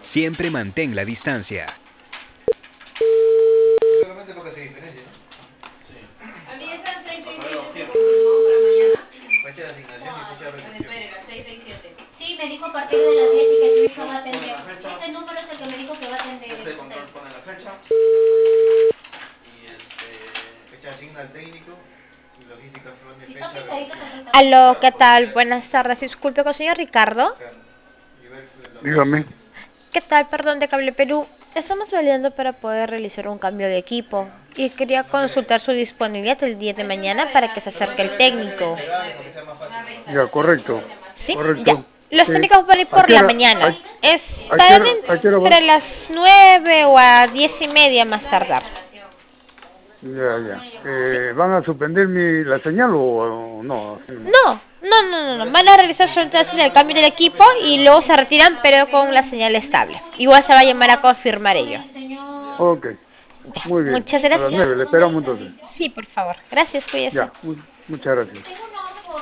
Siempre mantén la distancia. Solamente porque se diferencia, ¿no? Sí. A mí están 6 y 7 para mañana. Fecha de asignación y fecha de recepción. Espere, las 6 y 7. Sí, me dijo a partir de las 10 y que su hija va a atender. Este número es el que me dijo que va a atender. Este control pone la fecha. Fecha asigna al técnico. Y logística pone fecha de recepción. Aló, ¿qué tal? Buenas tardes. Disculpe con el señor Ricardo. Dígame. ¿Qué tal? Perdón, de Cable Perú. Estamos saliendo para poder realizar un cambio de equipo y quería consultar su disponibilidad el día de mañana para que se acerque el técnico. Ya, correcto. ¿Sí? Correcto. Ya. Los Sí. técnicos van a ir ¿A por qué la hora? mañana. ¿A qué Estarán hora? ¿A qué hora va? entre las 9 o a 10:30 más tardar. Ya. ¿Van a suspender la señal o no? No. Van a realizar solamente el cambio del equipo y luego se retiran, pero con la señal estable. Igual se va a llamar a confirmar ello. Ok, Ya. muy bien. Muchas A las gracias. 9 le esperamos entonces. Sí, por favor. Gracias, cuídese. Ya, muchas gracias.